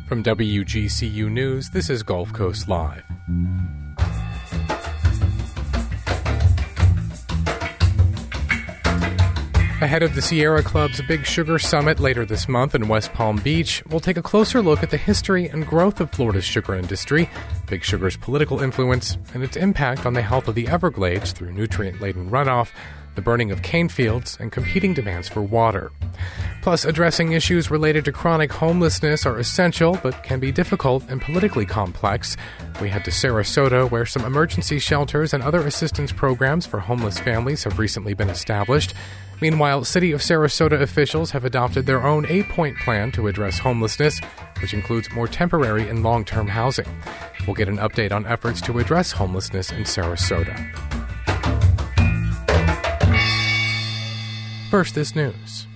From WGCU News, this is Gulf Coast Live. Ahead of the Sierra Club's Big Sugar Summit later this month in West Palm Beach, we'll take a closer look at the history and growth of Florida's sugar industry, Big Sugar's political influence, and its impact on the health of the Everglades through nutrient-laden runoff, the burning of cane fields, and competing demands for water. Plus, addressing issues related to chronic homelessness are essential, but can be difficult and politically complex. We head to Sarasota, where some emergency shelters and other assistance programs for homeless families have recently been established. Meanwhile, City of Sarasota officials have adopted their own 8-point plan to address homelessness, which includes more temporary and long-term housing. We'll get an update on efforts to address homelessness in Sarasota. First, this news.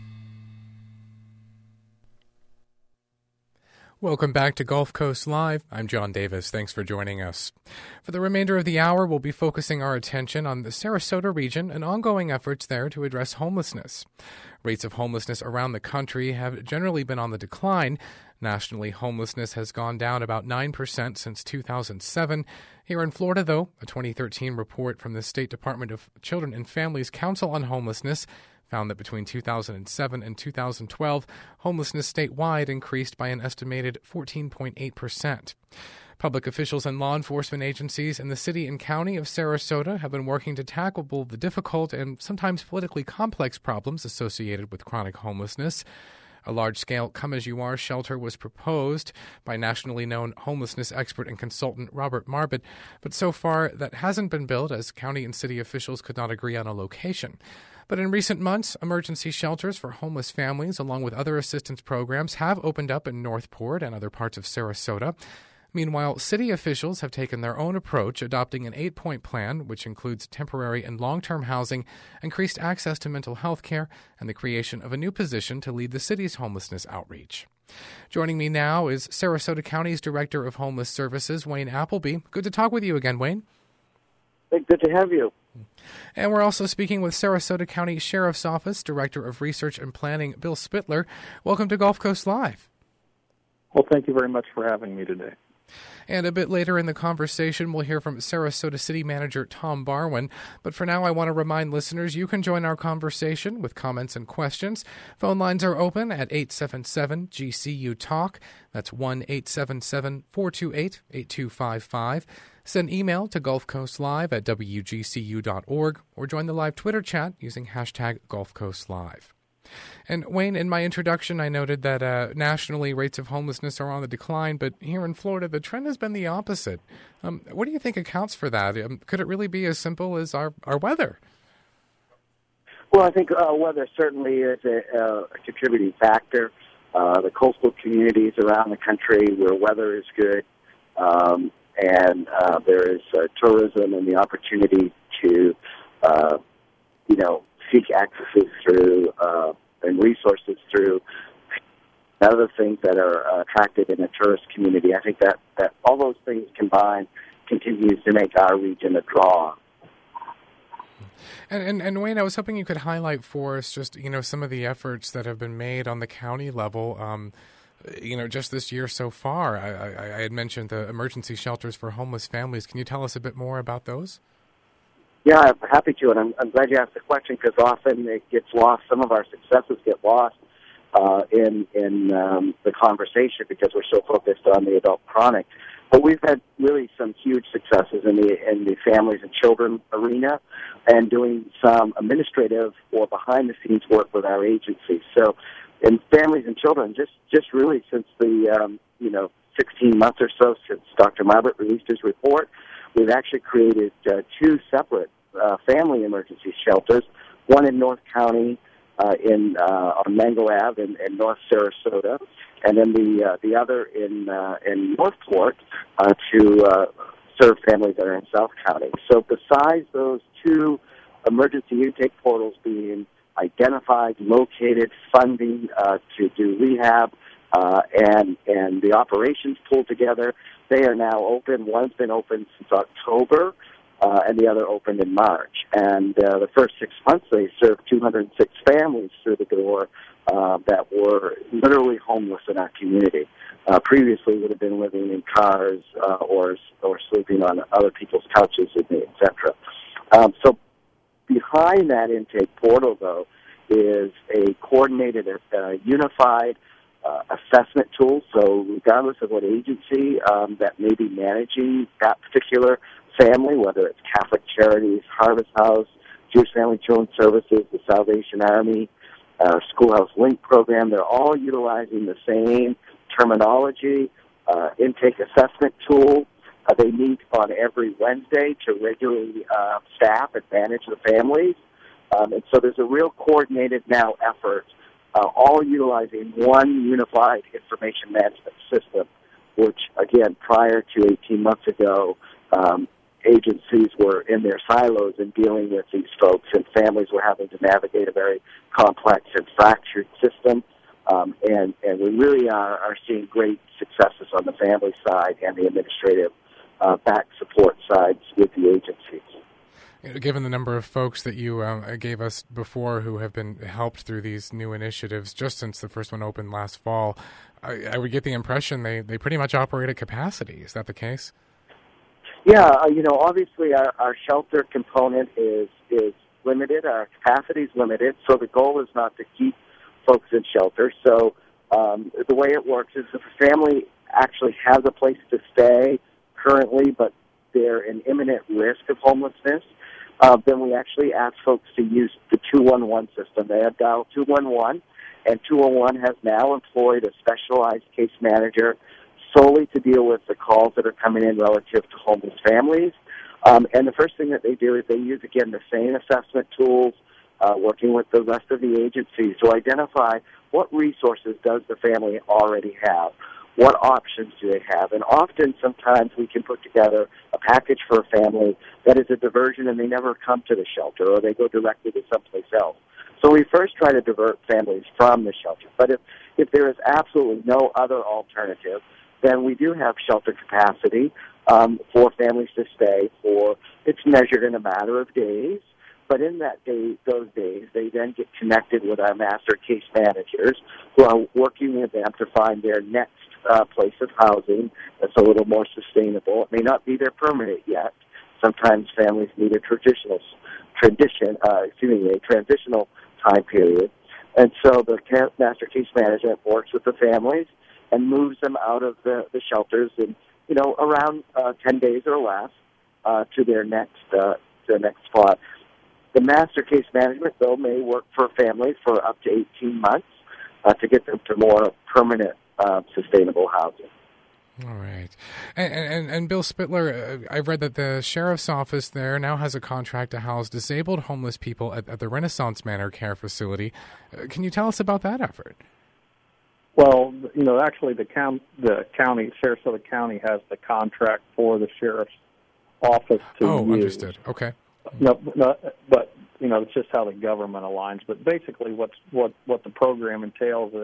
Welcome back to Gulf Coast Live. I'm John Davis. Thanks for joining us. For the remainder of the hour, we'll be focusing our attention on the Sarasota region and ongoing efforts there to address homelessness. Rates of homelessness around the country have generally been on the decline. Nationally, homelessness has gone down about 9% since 2007. Here in Florida, though, a 2013 report from the State Department of Children and Families Council on Homelessness found that between 2007 and 2012, homelessness statewide increased by an estimated 14.8%. Public officials and law enforcement agencies in the city and county of Sarasota have been working to tackle the difficult and sometimes politically complex problems associated with chronic homelessness. A large-scale come-as-you-are shelter was proposed by nationally known homelessness expert and consultant Robert Marbut, but so far that hasn't been built as county and city officials could not agree on a location. But in recent months, emergency shelters for homeless families, along with other assistance programs, have opened up in Northport and other parts of Sarasota. Meanwhile, city officials have taken their own approach, adopting an 8-point plan, which includes temporary and long-term housing, increased access to mental health care, and the creation of a new position to lead the city's homelessness outreach. Joining me now is Sarasota County's Director of Homeless Services, Wayne Appleby. Good to talk with you again, Wayne. Hey, good to have you. And we're also speaking with Sarasota County Sheriff's Office Director of Research and Planning, Bill Spittler. Welcome to Gulf Coast Live. Well, thank you very much for having me today. And a bit later in the conversation, we'll hear from Sarasota City Manager Tom Barwin. But for now, I want to remind listeners you can join our conversation with comments and questions. Phone lines are open at 877-GCU-TALK. That's 1-877-428-8255. Send email to gulfcoastlive@wgcu.org or join the live Twitter chat using hashtag GulfCoastLive. And Wayne, in my introduction, I noted that nationally rates of homelessness are on the decline, but here in Florida, the trend has been the opposite. What do you think accounts for that? Could it really be as simple as our weather? Well, I think weather certainly is a contributing factor. The coastal communities around the country where weather is good, and there is tourism and the opportunity to, seek accesses through and resources through other things that are attractive in a tourist community. I think that all those things combined continues to make our region a draw. And Wayne, I was hoping you could highlight for us just, some of the efforts that have been made on the county level, just this year so far. I had mentioned the emergency shelters for homeless families. Can you tell us a bit more about those? Yeah, I'm happy to, and I'm glad you asked the question because often it gets lost. Some of our successes get lost in the conversation because we're so focused on the adult chronic. But we've had really some huge successes in the families and children arena, and doing some administrative or behind-the-scenes work with our agencies. So, in families and children, just really since the 16 months or so since Dr. Marbut released his report, we've actually created 2 separate family emergency shelters, one in North County on Mango Ave in North Sarasota, and then the other in Northport to serve families that are in South County. So besides those 2 emergency intake portals being identified, located, funding to do rehab, and the operations pulled together, they are now open. One's been open since October, and the other opened in March. And the first 6 months, they served 206 families through the door that were literally homeless in our community. previously would have been living in cars or sleeping on other people's couches, etc. So behind that intake portal, though, is a coordinated, unified assessment tool. So regardless of what agency that may be managing that particular family, whether it's Catholic Charities, Harvest House, Jewish Family Children's Services, the Salvation Army, Schoolhouse Link program, they're all utilizing the same terminology, intake assessment tool. They meet on every Wednesday to regularly staff and manage the families. And so there's a real coordinated now effort, all utilizing one unified information management system, which, again, prior to 18 months ago, agencies were in their silos and dealing with these folks, and families were having to navigate a very complex and fractured system. And we really are seeing great successes on the family side and the administrative back support sides with the agencies. Given the number of folks that you gave us before who have been helped through these new initiatives just since the first one opened last fall, I would get the impression they pretty much operate at capacity. Is that the case? Yeah, obviously our shelter component is limited. Our capacity is limited, so the goal is not to keep folks in shelter. So the way it works is if a family actually has a place to stay currently, but they're in imminent risk of homelessness, then we actually ask folks to use the 211 system. They have dialed 211, and 211 has now employed a specialized case manager solely to deal with the calls that are coming in relative to homeless families. And the first thing that they do is they use, again, the same assessment tools, working with the rest of the agencies to identify what resources does the family already have, what options do they have. And often, sometimes we can put together a package for a family that is a diversion and they never come to the shelter or they go directly to someplace else. So we first try to divert families from the shelter. But if there is absolutely no other alternative, then we do have shelter capacity for families to stay for, it's measured in a matter of days. But in those days, they then get connected with our master case managers who are working with them to find their next place of housing that's a little more sustainable. It may not be their permanent yet. Sometimes families need a transitional time period. And so the master case management works with the families and moves them out of the shelters in, around 10 days or less to their next spot. The master case management, though, may work for families for up to 18 months to get them to more permanent, sustainable housing. All right. And Bill Spittler, I've read that the Sheriff's Office there now has a contract to house disabled homeless people at the Renaissance Manor Care Facility. Can you tell us about that effort? Well, actually the county, Sarasota County, has the contract for the Sheriff's Office to use. Oh, understood. Okay. No, but it's just how the government aligns. But basically, what the program entails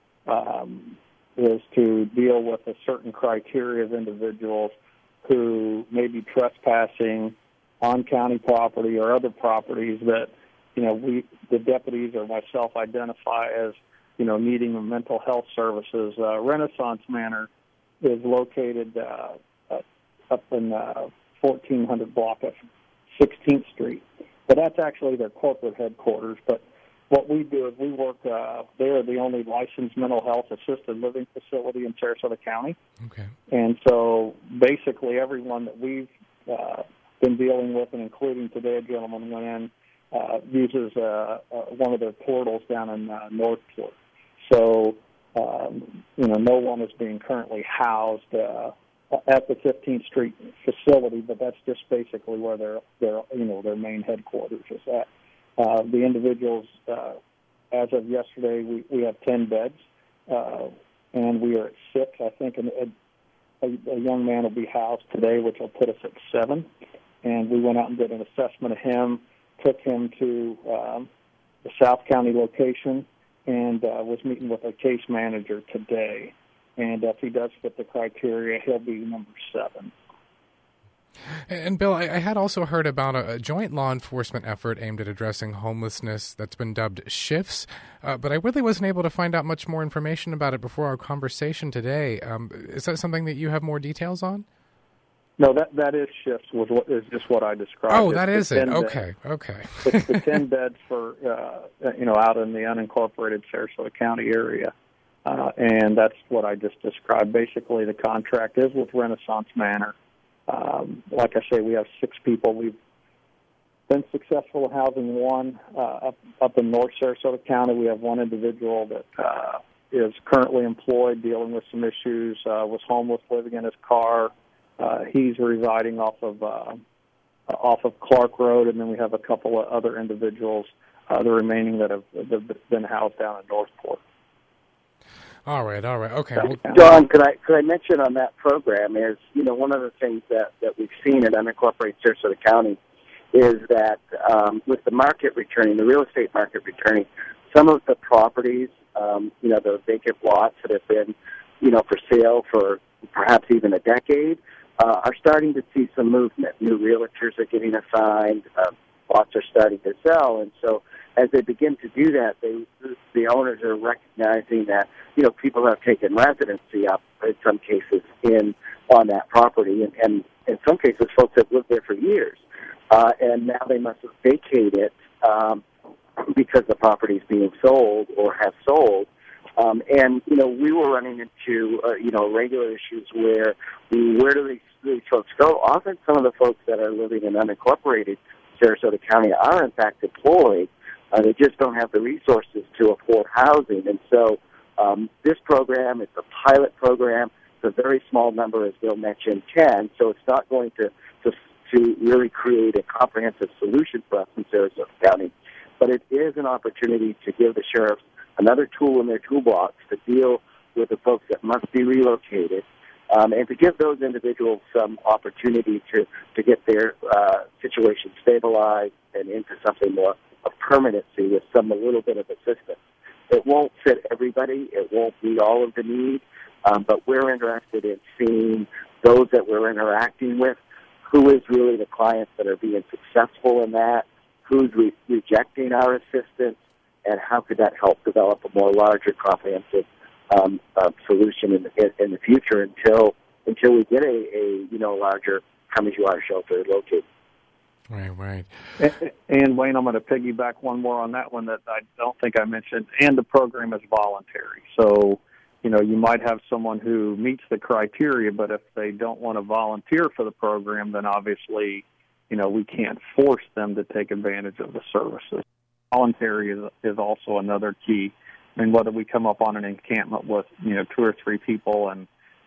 is to deal with a certain criteria of individuals who may be trespassing on county property or other properties that the deputies or myself identify as needing mental health services. Renaissance Manor is located up in 1400 block of 16th Street. But that's actually their corporate headquarters. But what we do is we work, they are the only licensed mental health assisted living facility in Sarasota County. Okay. And so basically everyone that we've been dealing with, and including today a gentleman went in, uses one of their portals down in Northport. So, no one is being currently housed at the 15th Street facility, but that's just basically where their main headquarters is at. The individuals, as of yesterday, we have 10 beds, and we are at 6. I think a young man will be housed today, which will put us at 7. And we went out and did an assessment of him, took him to the South County location, and was meeting with a case manager today. And if he does fit the criteria, he'll be number 7. And Bill, I had also heard about a joint law enforcement effort aimed at addressing homelessness that's been dubbed SHIFTS, but I really wasn't able to find out much more information about it before our conversation today. Is that something that you have more details on? No, that is SHIFTS, is just what I described. Oh, that is it. Okay. It's the 10 beds for, out in the unincorporated Sarasota County area. And that's what I just described. Basically, the contract is with Renaissance Manor. Like I say, we have 6 people. We've been successful in housing one up in North Sarasota County. We have one individual that is currently employed, dealing with some issues, was homeless, living in his car. He's residing off of Clark Road, and then we have a couple of other individuals, the remaining that have been housed down in Northport. All right. Okay. Well, John, could I mention on that program is, one of the things that we've seen in unincorporated Sarasota County is that with the market returning, the real estate market returning, some of the properties, the vacant lots that have been, for sale for perhaps even a decade, are starting to see some movement. New realtors are getting assigned, lots are starting to sell, and so as they begin to do that, the owners are recognizing that people have taken residency up in some cases on that property, and in some cases folks have lived there for years, and now they must vacate it because the property is being sold or has sold. And we were running into regular issues where do these folks go? Often some of the folks that are living in unincorporated Sarasota County are in fact employed. They just don't have the resources to afford housing. And so this program, it's a pilot program. It's a very small number, as Bill mentioned, 10. So it's not going to really create a comprehensive solution for us in Sarasota County. But it is an opportunity to give the sheriffs another tool in their toolbox to deal with the folks that must be relocated, and to give those individuals some opportunity to get their situation stabilized and into something more of permanency with a little bit of assistance. It won't fit everybody. It won't meet all of the needs, but we're interested in seeing those that we're interacting with, who is really the clients that are being successful in that, who's rejecting our assistance, and how could that help develop a more larger, comprehensive solution in the future until we get a larger Come As You Are shelter located. Right. And Wayne, I'm going to piggyback one more on that one that I don't think I mentioned. And the program is voluntary. So, you might have someone who meets the criteria, but if they don't want to volunteer for the program, then obviously, we can't force them to take advantage of the services. Voluntary is also another key. I mean, whether we come up on an encampment with, 2 or 3 people and,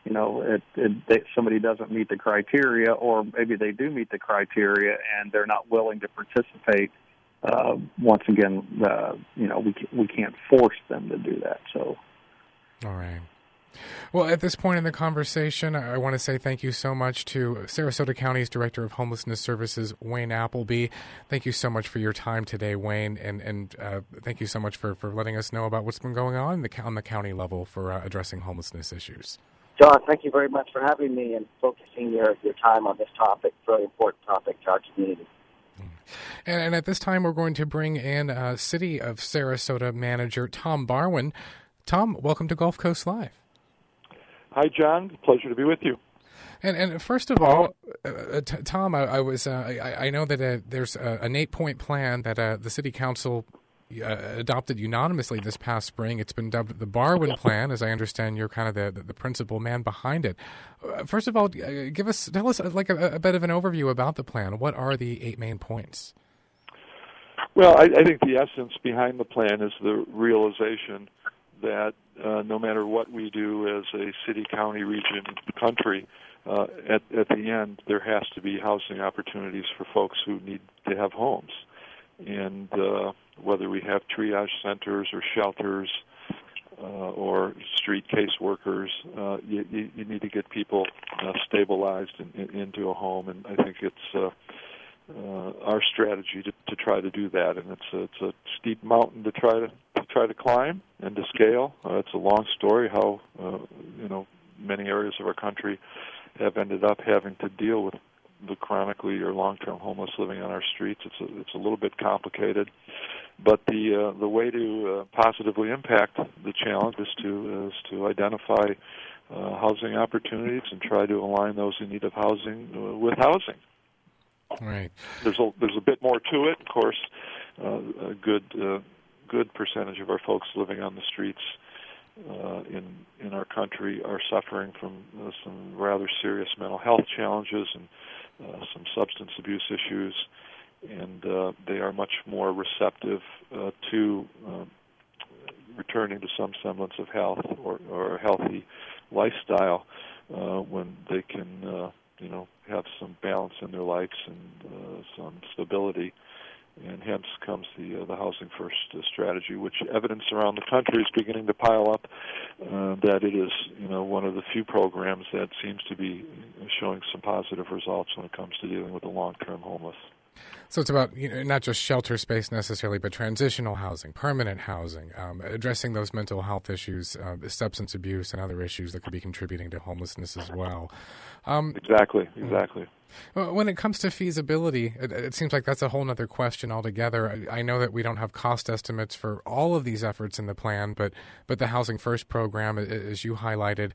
somebody doesn't meet the criteria, or maybe they do meet the criteria and they're not willing to participate, once again, we can't force them to do that. So, all right. Well, at this point in the conversation, I want to say thank you so much to Sarasota County's Director of Homelessness Services, Wayne Appleby. Thank you so much for your time today, Wayne, and thank you so much for letting us know about what's been going on the county level for addressing homelessness issues. John, thank you very much for having me and focusing your time on this topic, very important topic to our community. And at this time, we're going to bring in City of Sarasota Manager Tom Barwin. Tom, welcome to Gulf Coast Live. Hi, John. Pleasure to be with you. And first of all, Tom, I know that there's an 8-point plan that the City Council adopted unanimously this past spring. It's been dubbed the Barwin Plan. As I understand, you're kind of the principal man behind it. First of all, tell us like a bit of an overview about the plan. What are the 8 main points? Well, I think the essence behind the plan is the realization that no matter what we do as a city, county, region, country, at the end there has to be housing opportunities for folks who need to have homes. And whether we have triage centers or shelters or street caseworkers, you need to get people stabilized into a home. And I think it's our strategy to try to do that. And it's a steep mountain to try to climb and to scale. It's a long story how many areas of our country have ended up having to deal with the chronically or long-term homeless living on our streets. It's a little bit complicated, but the way to positively impact the challenge is to identify housing opportunities and try to align those in need of housing with housing. Right. There's a bit more to it, of course. A good percentage of our folks living on the streets in our country are suffering from some rather serious mental health challenges and some substance abuse issues, and they are much more receptive to returning to some semblance of health or a healthy lifestyle when they can have some balance in their lives and some stability. And hence comes the Housing First strategy, which evidence around the country is beginning to pile up that it is one of the few programs that seems to be showing some positive results when it comes to dealing with the long-term homeless. So it's about not just shelter space necessarily, but transitional housing, permanent housing, addressing those mental health issues, substance abuse, and other issues that could be contributing to homelessness as well. Exactly. When it comes to feasibility, it seems like that's a whole other question altogether. I know that we don't have cost estimates for all of these efforts in the plan, but the Housing First program, as you highlighted,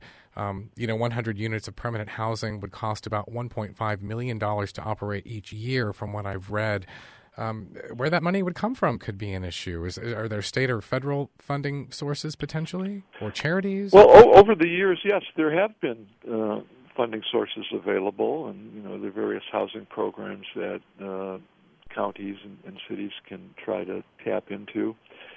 100 units of permanent housing would cost about $1.5 million to operate each year, from what I've read. Where that money would come from could be an issue. Are there state or federal funding sources potentially, or charities? Well, over the years, yes, there have been funding sources available, and there are various housing programs that counties and cities can try to tap into.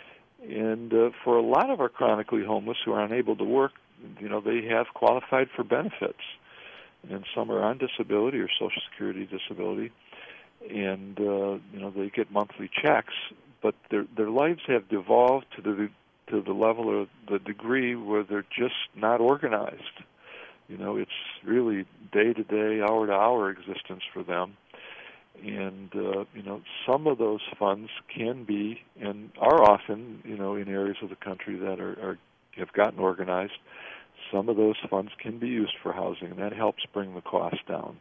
And for a lot of our chronically homeless who are unable to work, they have qualified for benefits, and some are on disability or Social Security disability, and they get monthly checks, but their lives have devolved to the level or the degree where they're just not organized. It's really day-to-day, hour-to-hour existence for them. And, some of those funds can be and are often, in areas of the country that have gotten organized, some of those funds can be used for housing, and that helps bring the cost down.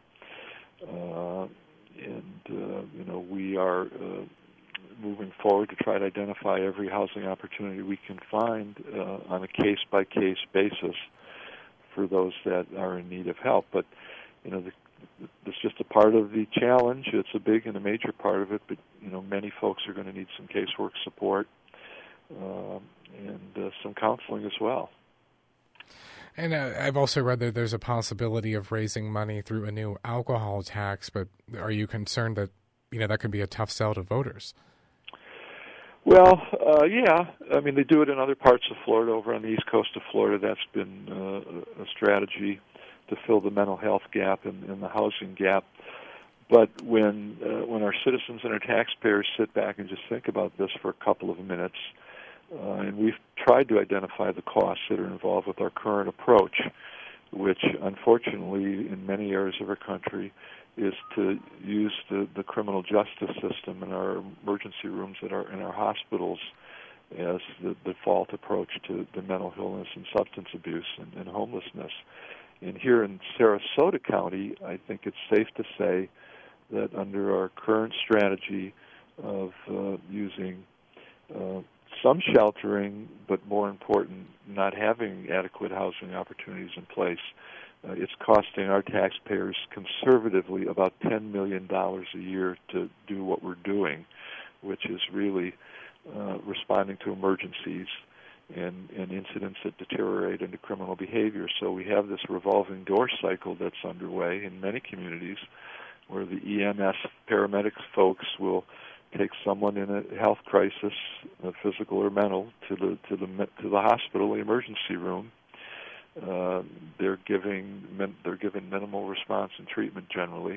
We are moving forward to try to identify every housing opportunity we can find on a case-by-case basis for those that are in need of help. But, it's just a part of the challenge. It's a big and a major part of it, but, many folks are going to need some casework support and some counseling as well. And I've also read that there's a possibility of raising money through a new alcohol tax, but are you concerned that, that could be a tough sell to voters? Well, yeah. I mean, they do it in other parts of Florida. Over on the east coast of Florida, that's been a strategy to fill the mental health gap and the housing gap. But when our citizens and our taxpayers sit back and just think about this for a couple of minutes, and we've tried to identify the costs that are involved with our current approach, which unfortunately in many areas of our country is to use the criminal justice system in our emergency rooms that are in our hospitals as the default approach to the mental illness and substance abuse and homelessness. And here in Sarasota County, I think it's safe to say that under our current strategy of using some sheltering, but more important, not having adequate housing opportunities in place, it's costing our taxpayers conservatively about $10 million a year to do what we're doing, which is really responding to emergencies and incidents that deteriorate into criminal behavior. So we have this revolving door cycle that's underway in many communities where the EMS paramedics folks will take someone in a health crisis, physical or mental, to the hospital, the emergency room. They're given minimal response and treatment generally,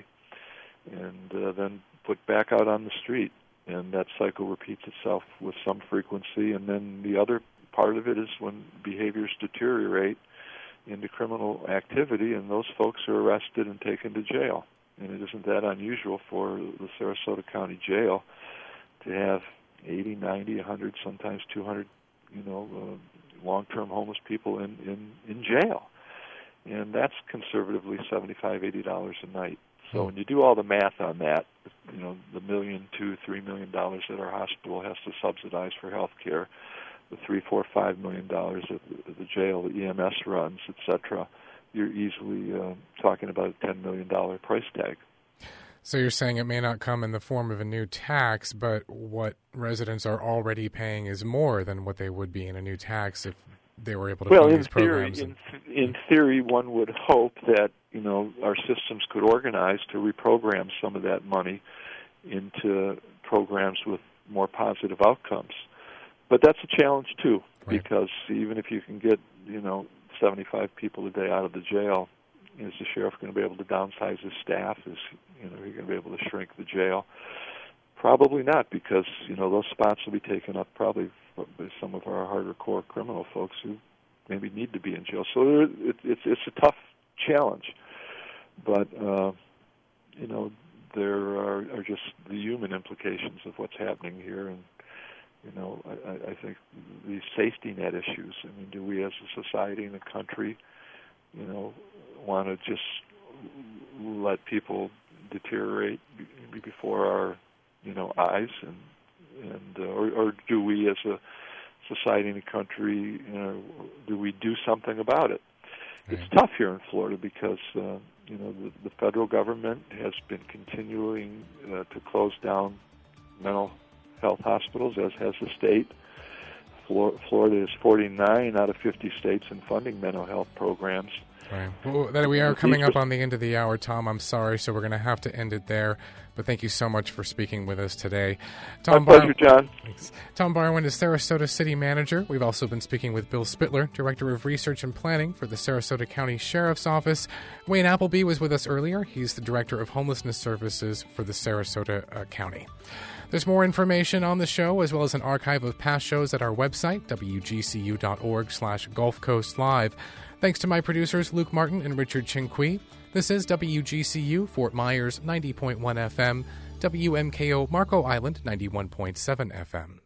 and then put back out on the street. And that cycle repeats itself with some frequency. And then the other part of it is when behaviors deteriorate into criminal activity, and those folks are arrested and taken to jail. And it isn't that unusual for the Sarasota County Jail to have 80, 90, 100, sometimes 200, long-term homeless people in jail. And that's conservatively $75, $80 a night So when you do all the math on that, the $1 million, $2-3 million that our hospital has to subsidize for health care, the $3-5 million that the jail, the EMS runs, etc., you're easily talking about a $10 million price tag. So you're saying it may not come in the form of a new tax, but what residents are already paying is more than what they would be in a new tax if they were able to fund these programs. In theory, one would hope that our systems could organize to reprogram some of that money into programs with more positive outcomes. But that's a challenge too, right, because even if you can get 75 people a day out of the jail, is the sheriff going to be able to downsize his staff? Is he going to be able to shrink the jail? Probably not, because those spots will be taken up probably by some of our harder core criminal folks who maybe need to be in jail. So it's a tough challenge, but there are just the human implications of what's happening here, and I think these safety net issues. I mean, do we as a society and a country, want to just let people deteriorate before our eyes, or do we as a society and a country, do we do something about it? It's tough here in Florida because the federal government has been continuing to close down mental health hospitals, as has the state. Florida is 49 out of 50 states in funding mental health programs. Right. Well, we are coming up on the end of the hour, Tom. I'm sorry, so we're going to have to end it there. But thank you so much for speaking with us today. My pleasure, John. Thanks. Tom Barwin is Sarasota City Manager. We've also been speaking with Bill Spittler, Director of Research and Planning for the Sarasota County Sheriff's Office. Wayne Appleby was with us earlier. He's the Director of Homelessness Services for the Sarasota County. There's more information on the show, as well as an archive of past shows at our website, wgcu.org/Gulf Coast Live. Thanks to my producers, Luke Martin and Richard Chinqui. This is WGCU, Fort Myers, 90.1 FM, WMKO, Marco Island, 91.7 FM.